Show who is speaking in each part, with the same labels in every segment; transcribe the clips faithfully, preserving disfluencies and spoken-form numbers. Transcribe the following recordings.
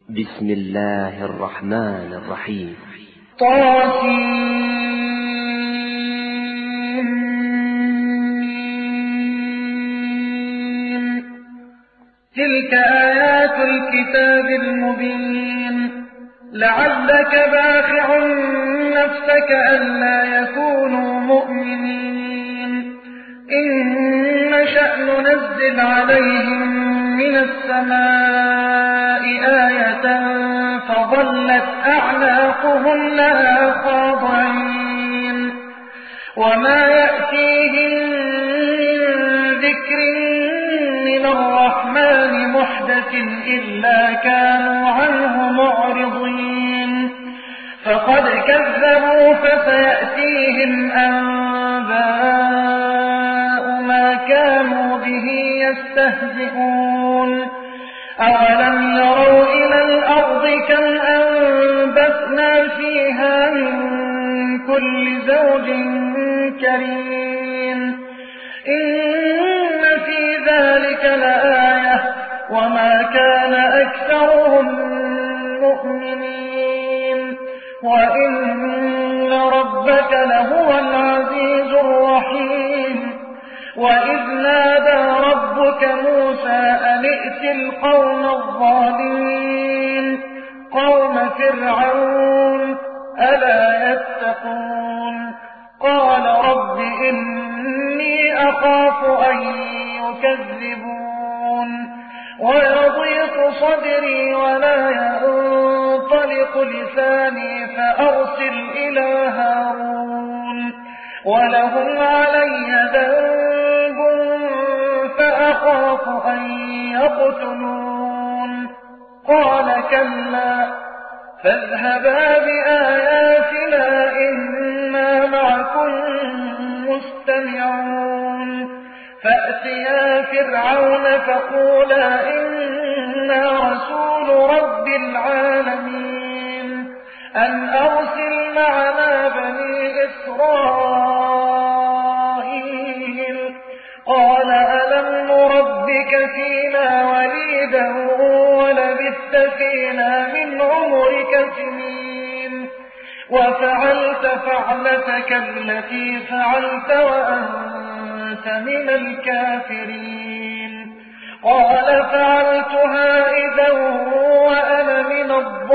Speaker 1: بسم الله الرحمن الرحيم.
Speaker 2: طاسين. تلك آيات الكتاب المبين. لعلك باخع نفسك ألا يكونوا مؤمنين إن نشأ ننزل عليهم من السماء آية فظلت أعناقهم لها خاضعين وما يأتيهم من ذكر من الرحمن محدث إلا كانوا عنه معرضين فقد كذبوا فسيأتيهم أنباء ما كانوا به يستهزئون أولم يروا إلى الأرض كم أنبتنا فيها من كل زوج كريم إن في ذلك لآية وما كان أكثرهم مؤمنين وإن ربك لهو العزيز الرحيم وإذ نادى ربك موسى أن ائت القوم الظالمين قوم فرعون ألا يتقون قال رب إني أخاف أن يكذبون ويضيق صدري ولا ينطلق لساني فأرسل إلى هارون ولهم علي ذنب فأخاف أن يقتلون قال كلا فاذهبا بآياتنا إنا معكم مستمعون فأتيا فرعون فقولا إنا رسول رب العالمين أن أرسل معنا بني إسرائيل قال ألم نربك فينا وليدا ولبثت فينا من عمرك سنين وفعلت فعلتك التي فعلت وأنت من الكافرين قال فعلتها إذا وأنا من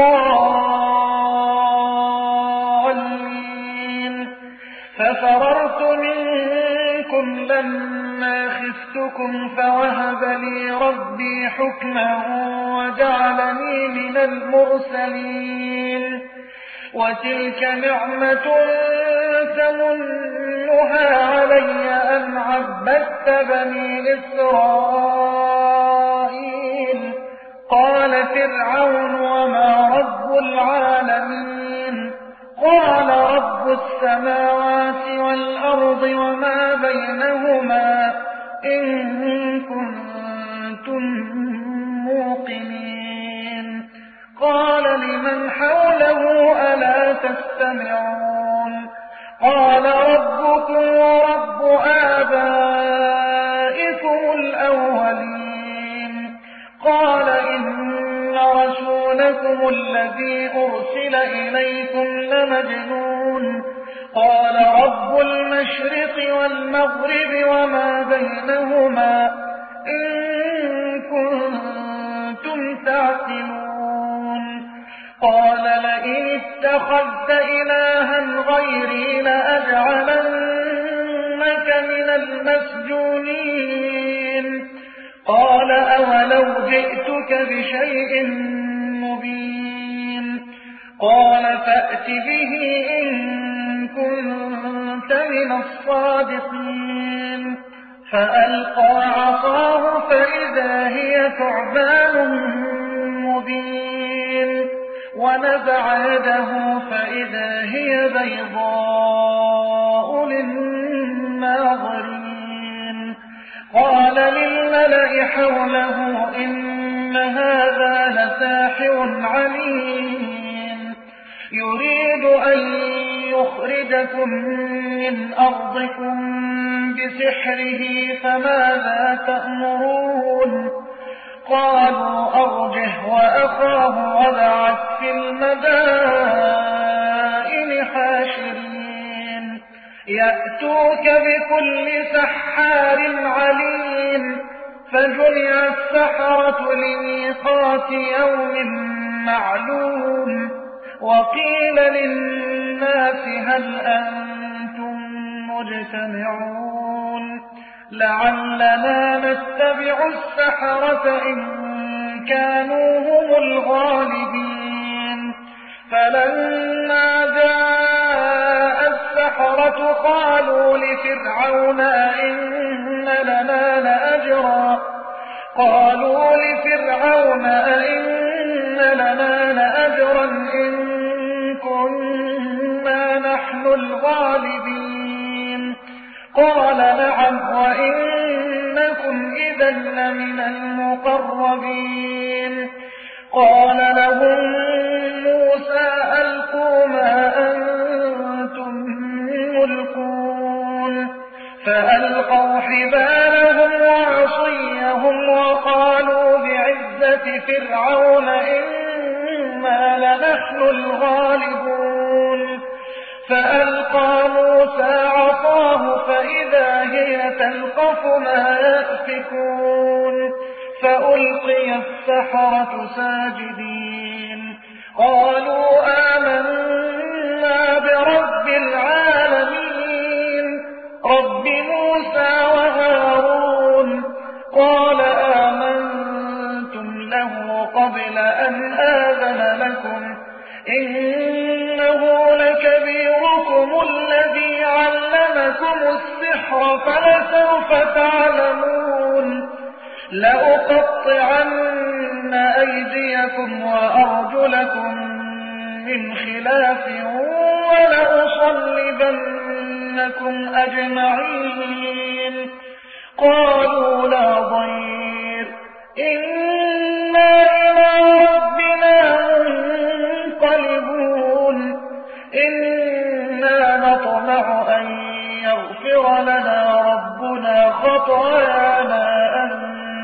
Speaker 2: الضالين ففررت منكم لما خفتكم فوهب لي ربي حكما وجعلني من المرسلين وتلك نعمة تمنها علي أن عبدت بني إسرائيل قال فرعون وما رب العالمين قال رب السماوات والأرض وما بينهما إن كنتم موقنين قال لمن حوله ألا تستمعون قال ربكم ورب آبائكم الأولين قال إن رسولكم الذي أرسل إليكم لمجنون قال رب المشرق والمغرب وما بينهما إن كنتم تعقلون قال لئن اتخذت إلها غيري لأجعلنك من المسجونين قال أولو جئتك بشيء مبين قال فأت به إن كنت من الصادقين فألقى عصاه فإذا هي ثعبان مبين ونزع يده فإذا هي بيضاء للناظرين قال للملأ حوله إن هذا لساحر عليم يريد أن يخرجكم من أرضكم بسحره فماذا تأمرون قالوا أرجه وأخاه المدائن حاشرين يأتوك بكل سحار عليم فجمع السحرة لميقات يوم معلوم وقيل للناس هل أنتم مجتمعون لعلنا نتبع السحرة إن كانوا هم الغالبين فلما جاء السحرة قالوا لفرعون إن لنا لأجرا قالوا لفرعون إن لنا لأجرا إن كنا نحن الغالبين قال نعم وإنكم إذا لمن المقربين قال لهم موسى ألقوا ما أنتم ملقون فألقوا حبالهم وعصيهم وقالوا بعزة فرعون إنا لنحن الغالبون فألقى موسى عصاه فإذا هي تلقف ما يأفكون فألقي السحرة ساجدين قالوا آمنا برب العالمين رب موسى وهارون قال آمنتم له قبل أن آذن لكم إنه لكبيركم الذي علمكم السحر فلسوف تعلمون لأقطعن أيديكم وأرجلكم من خلاف ولأصلبنكم أجمعين قالوا لا ضير إنا إلى ربنا منقلبون إنا نطمع أن يغفر لنا ربنا خطايانا أن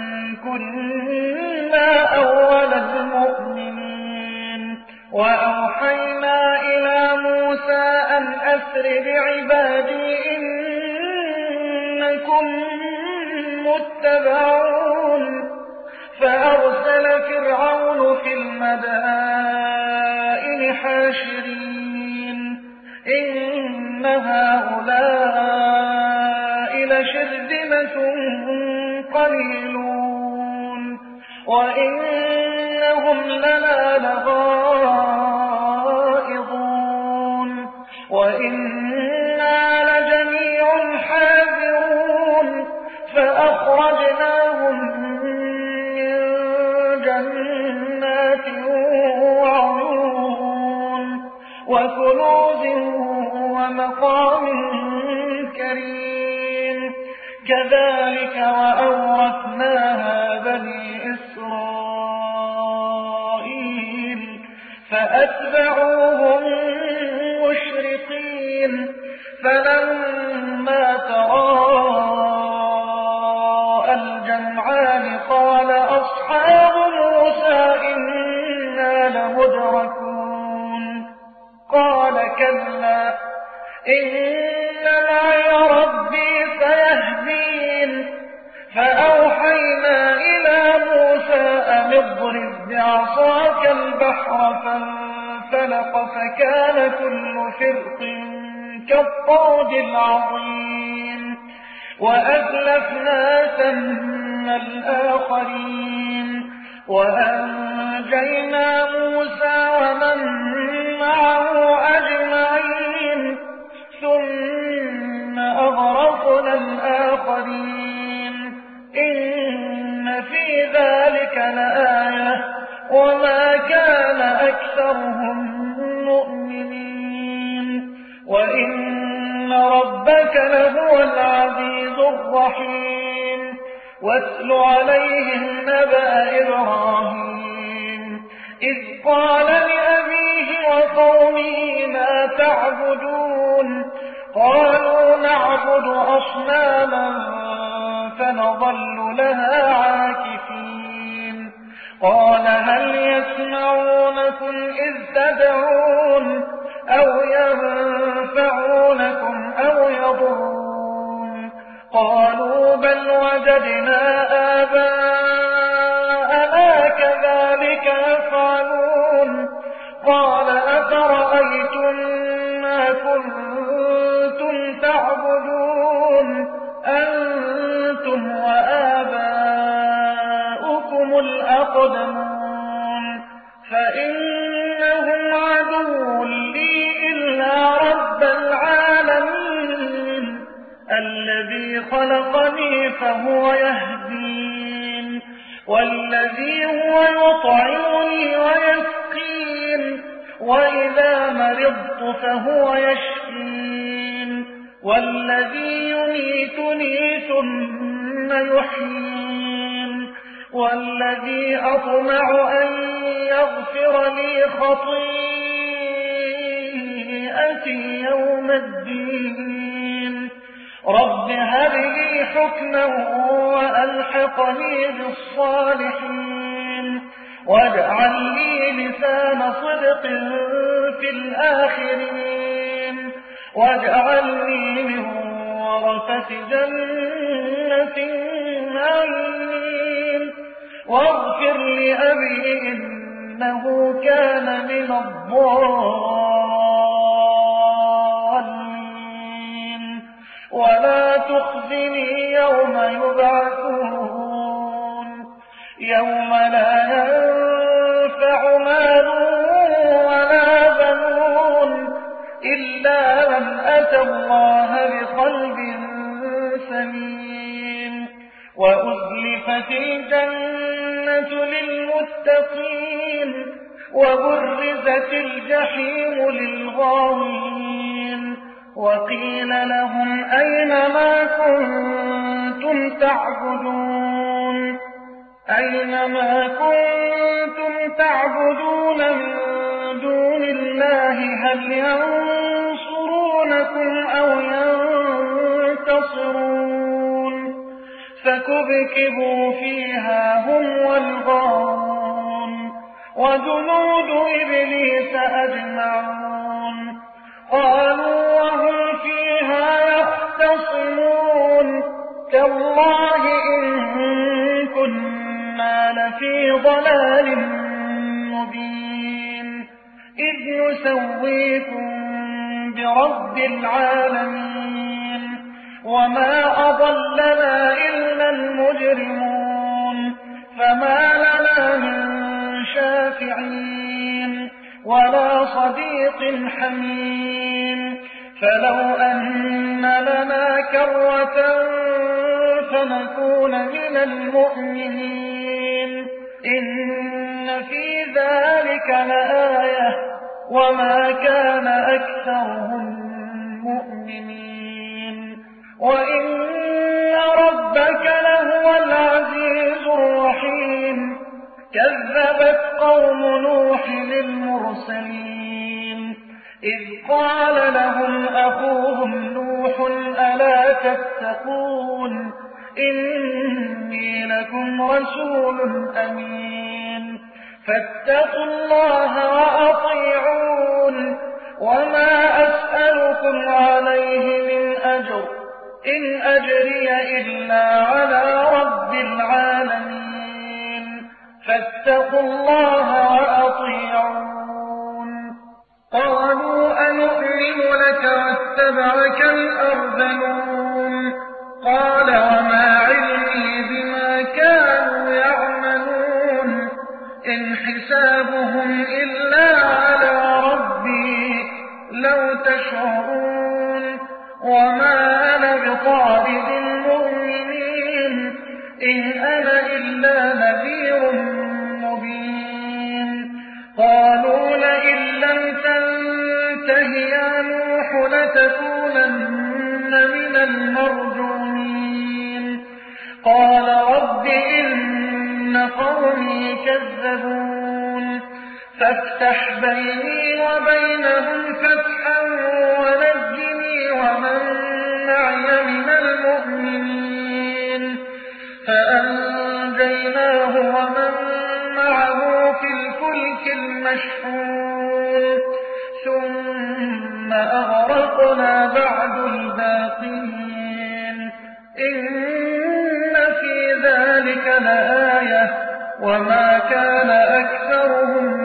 Speaker 2: كنا أول المؤمنين وأوحينا إلى موسى أن أسر بعبادي إنكم متبعون فأرسل فرعون في المدائن حاشرين إن هؤلاء لشرذمة قليلون وإنهم لنا لغائظون وإنا لجميع حاذرون فأخرجناهم من جنات وعيون وكنوز ومقام كريم كذلك وأورثناها بني إسرائيل فأتبعوهم مشرقين فلما تراءى الجمعان قال أصحاب موسى إنا لمدركون قال كلا إن معي ربي سيهدين فأوحينا إلى موسى أن اضرب بعصاك البحر فانفلق فكان كل فرق كالطود العظيم وأزلفنا ثم الآخرين وأنجينا موسى ومن معه أجمعين ثم أغرقنا الآخرين إن في ذلك لآية وما كان أكثرهم مؤمنين وإن ربك لهو العزيز الرحيم واتل عليهم نبأ إبراهيم إذ قال لأبيه وقومه ما تعبدون قالوا نعبد أصناما فنظل لها عاكفين قال هل يسمعونكم إذ تدعون أو ينفعونكم أو يضرون قالوا بل وجدنا آباءنا كذلك يفعلون قال أفرأيتم ما كنتم تعبدون أنتم وآباؤكم الأقدمون فإنهم عدو لي إلا رب العالمين الذي خلقني فهو يهدين والذي هو يطعمني ويسقين وإذا مرضت فهو يشفين والذي يميتني ثم يحيين والذي أطمع أن يغفر لي خطيئتي يوم الدين رب هب لي حكما وألحقني بالصالحين واجعل لي لسان صدق في الآخرين واجعلني من ورثة جنة النعيم واغفر لأبي إنه كان من الضالين ولا تخزني يوم يبعثون يوم لا ينفع مال ولا بنون إلا من أتى الله بقلب سليم وأزلفت الجنة للمتقين وبرزت الجحيم للغاوين وقيل لهم أين ما كنتم تعبدون أين ما كنتم تعبدون من دون الله هل ينصرونكم أو ينتصرون فكبكبوا فيها هم والغاوون وجنود إبليس أجمعون قالوا وهم فيها يختصمون تالله إن كنا لفي ضلال مبين إذ نسويكم برب العالمين وما أضلنا إلا المجرمون فما لنا من شافعين ولا صديق حميم فلو أن لنا كرة فنكون من المؤمنين إن في ذلك لآية وما كان أكثرهم مؤمنين وإن ربك لهو العزيز الرحيم كذبت قوم نوح للمرسلين إذ قال لهم أخوهم نوح ألا تتقون إني لكم رسول أمين فاتقوا الله وأطيعون وما أسألكم عليه من أجر إن أجري إلا على رب العالمين فاتقوا الله وأطيعون قالوا أنؤمن لك واتبعك الأرذلون قال وما علمي بما كانوا يعملون إن حسابهم إلا على ربي لو تشعرون وما أنا بطارد المؤمنين إن أنا إلا نذير مبين قالوا لئن لم تنته يا نوح لتكونن من المرجومين قال رب إن قومي كذبون فافتح بيني وبينهم فتحا ونجني ومن معي من المؤمنين فأنجيناه ومن معه مشحون ثم أغرقنا بعد الباقين إن في ذلك لآية وما كان أكثرهم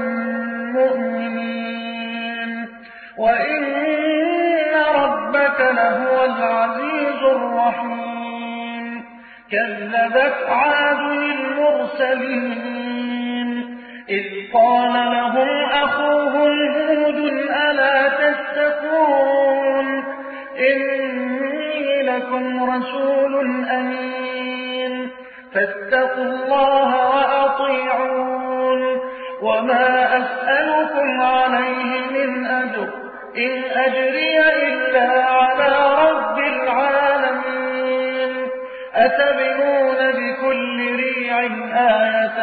Speaker 2: مؤمنين وإن ربك لهو العزيز الرحيم كذبت عاد المرسلين إذ قال لهم أخوهم هود ألا تتقون إني لكم رسول أمين فاتقوا الله وأطيعون وما أسألكم عليه من أجر إن أجري إلا على رب العالمين أتبنون بكل ريع آية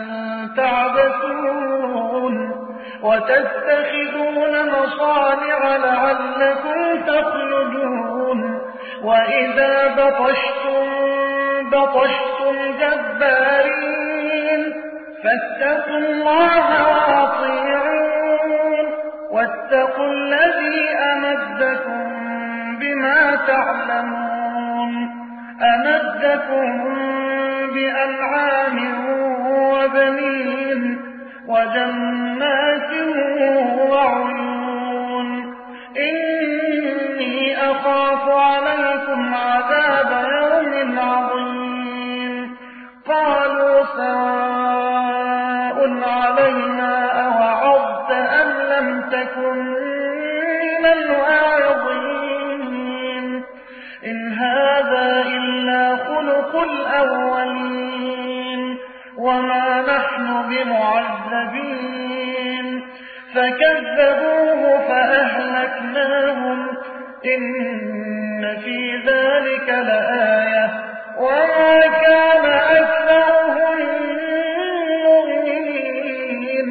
Speaker 2: تعبثون وتتخذون مصانع لعلكم تخلدون وإذا بطشتم بطشتم جبارين فاتقوا الله وأطيعون واتقوا الذي أمدكم بما تعلمون أمدكم بأنعام وبنين وجنات وعيون إني أخاف عليكم عذاب يوم عظيم قالوا سواء علينا أوعظت أم لم تكن من الواعظين إن هذا إلا خلق الأولين وما نحن بمعذبين فكذبوه فأهلكناهم إن في ذلك لآية وما كان أكثرهم مؤمنين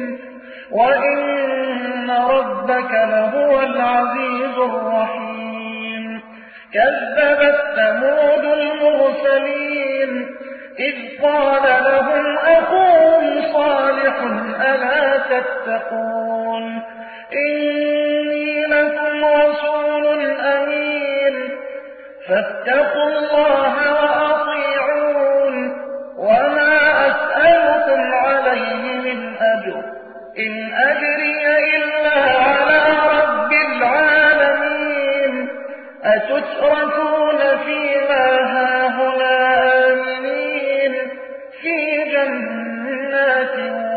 Speaker 2: وإن ربك لهو العزيز الرحيم كذبت ثمود المرسلين إذ قال لهم أخوهم صالح ألا تتقون إني لكم رسول أمين فاتقوا الله وأطيعون وما أسألكم عليه من أجر إن أجري إلا على رب العالمين أتتركون فيما هاهنا آمنين في جنات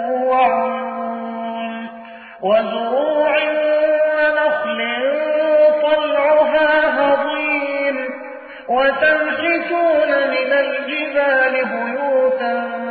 Speaker 2: وعيون وزروع ونخل طلعها هضيم وتنحتون من الجبال بيوتا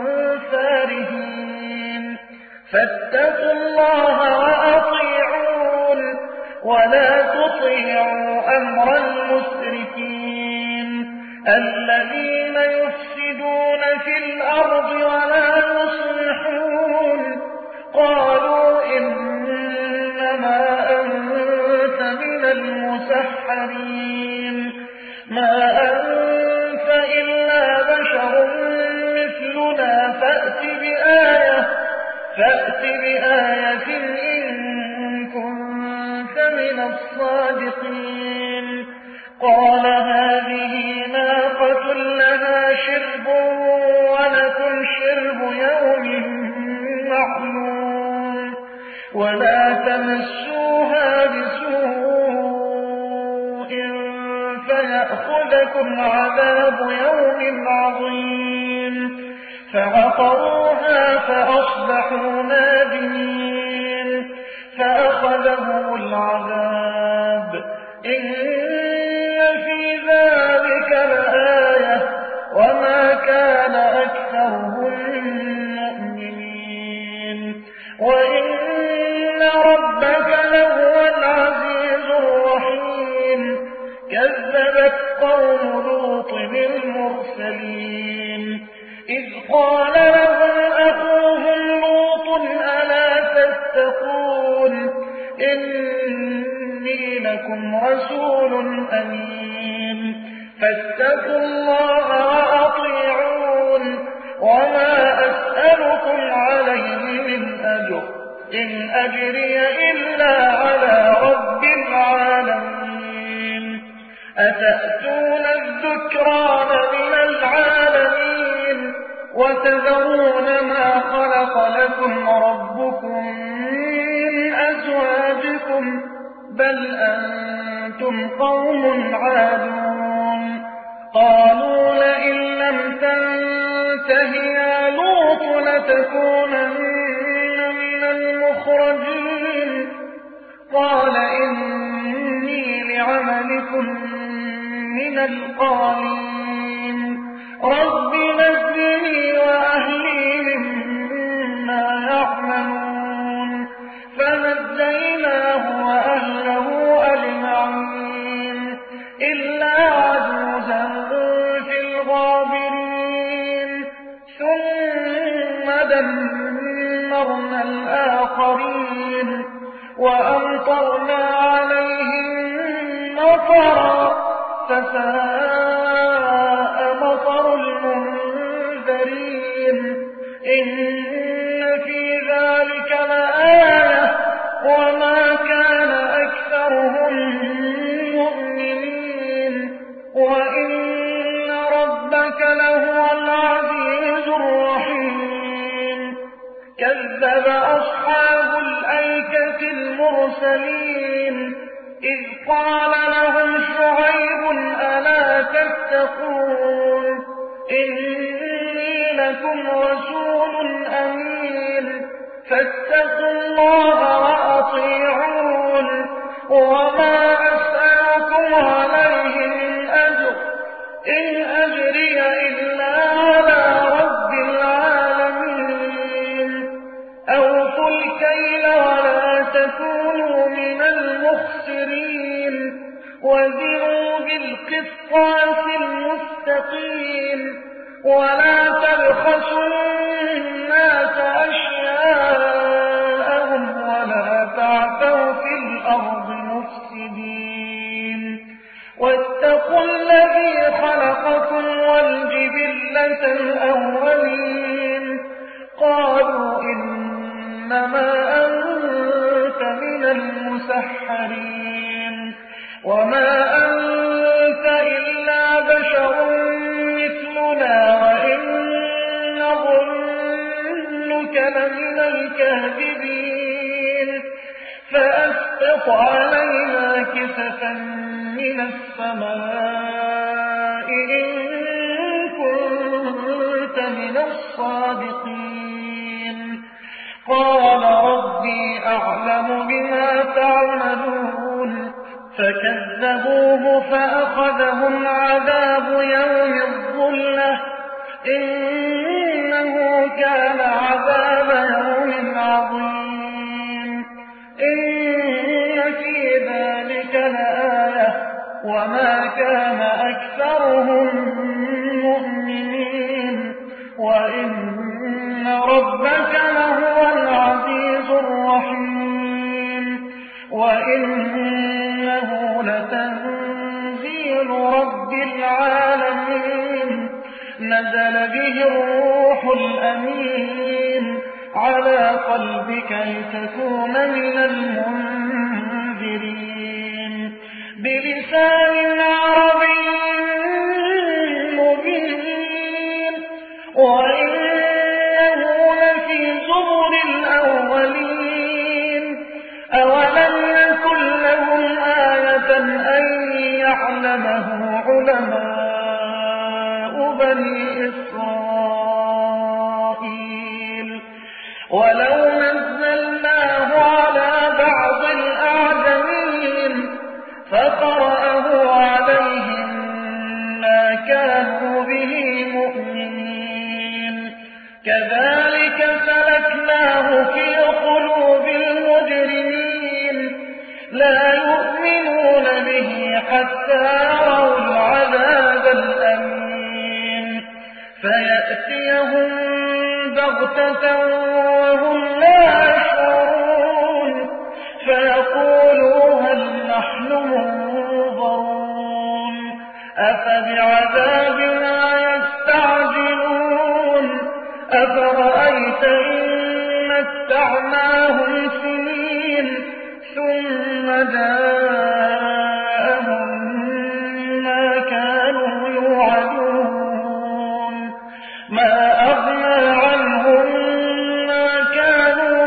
Speaker 2: فارهين فاتقوا الله وأطيعون ولا تطيعوا أمر المسرفين الذين يفسدون في الأرض ولا يصلحون قالوا إنما أنت من المسحرين ما أنت إلا بشر مثلنا فأت بآية فأت بآية إن كنت من الصادقين قال هذه ناقة لها شرب ولكم شرب يوم معلوم ولا تمسوها بسوء فيأخذكم عذاب يوم عظيم فعقروها فأصبحوا نادمين فأخذهم العذاب إن في ذلك لآية وما كان أكثرهم مؤمنين وإن ربك لهو العزيز الرحيم كذبت قوم لوط بالمرسلين إذ قال لهم أخوهم لوط ألا تتقون إني لكم رسول أمين فاتقوا الله وأطيعون وما أسألكم عليه من أجر إن أجري إلا على رب العالمين أتأتون الذكران من العالمين وتذرون ما خلق لكم ربكم من أزواجكم بل أنتم قوم عادون قالوا لئن لم تنته يا لوط لتكونن من المخرجين قال إني لعملكم من القالين رب نجني وأهلي مما يعملون فنجيناه وأهله أجمعين إلا عجوزا في الغابرين ثم دمرنا الآخرين وأمطرنا عليهم مطرا فساء مطر المنذرين إن في ذلك لآية وما كان أكثرهم مؤمنين وإن ربك لهو العزيز الرحيم كذب أصحاب الأيكة المرسلين إذ قال لهم شعيب ألا تتقون إني لكم رسول أمين فاتقوا الله وأطيعون وما أسألكم عليه من أجر إن أجري إلا على رب العالمين أوفوا الكيل ولا تكونوا من المخسرين وزنوا بالقسطاس المستقيم ولا تبخسوا الناس أشياءهم ولا تعثوا في الأرض مفسدين واتقوا الذي خلقكم والجبلة الأولين قالوا إنما أنت من المسحرين وما أنت إلا بشر مثلنا وإن نظنك لمن الكاذبين فأسقط علينا كسفا من السماء إن كنت من الصادقين قال ربي أعلم بما تعملون فكذبوه فأخذهم عذاب يوم الظلة إنه كان عذاب يوم عظيم إن في ذلك لآية وما كان أكثرهم مؤمنين وإن ربك لهو العزيز الرحيم وإنه لتنزيل رب العالمين نزل به الروح الأمين على قلبك لتكون من المنذرين بلسان عربي مبين وإنه لفي زبر الأولين أولم يكن لهم آية أن يعلمه علماء بني إسرائيل ولو نزلناه على بعض الأعجمين فقرأه عليهم ما كانوا به مؤمنين كذلك سلكناه في قلوب المجرمين لا يؤمنون به حتى يروا العذاب الأليم فيأتيهم بغتة وهم لا يشعرون فيقولوا هل نحن منظرون أفبعذابنا يستعجلون أفرأيت إن متعنا ومتعناهم سنين ثم جاءهم ما كانوا يوعدون ما أغنى عنهم ما كانوا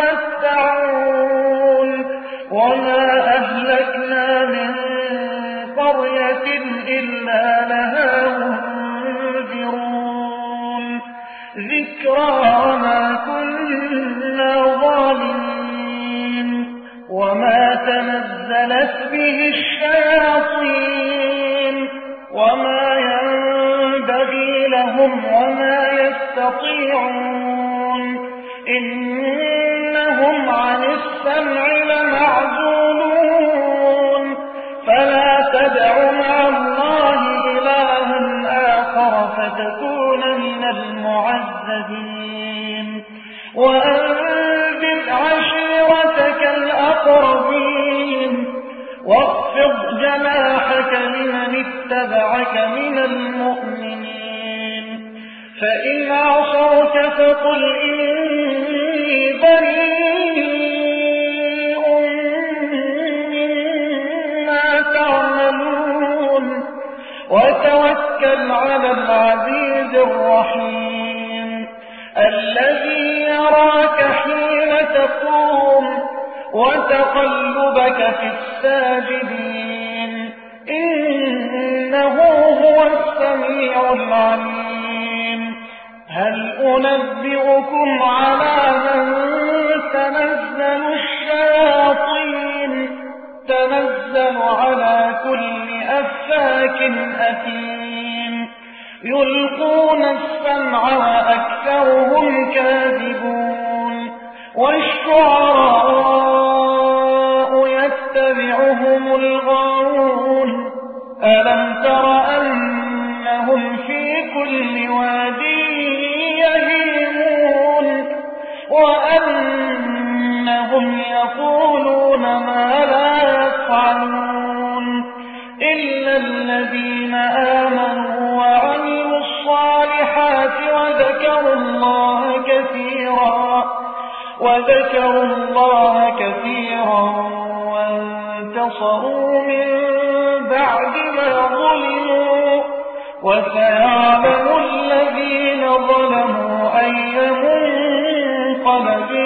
Speaker 2: يمتعون وما أهلكنا من قرية إلا لها منذرون ذكرى وما كنا ظالمين وما تنزلت به الشياطين وما ينبغي لهم وما يستطيعون إنهم عن السمع لمعزولون فلا تدع مع الله إلها آخر فتكون من المعذبين وأنذر عشيرتك الأقربين واخفض جناحك لمن اتبعك من المؤمنين فإن عصوك فقل إني بريء مما تعملون وتوكل على العزيز الرحيم الذي يراك حين تقوم وتقلبك في الساجدين إنه هو السميع العليم هل أنبئكم على من تنزل الشياطين تنزل على كل أفاك أثيم يلقون السمع وأكثرهم كاذبون والشعراء يتبعهم الغاوون ألم تر أنهم في كل واد يهيمون وأنهم يقولون ما لا يفعلون إلا الذين آمنوا وعملوا الصالحات وذكروا الله كثيرا وذكروا الله كثيرا وانتصروا من بعد ما ظلموا وسيعلم الذين ظلموا أي منقلب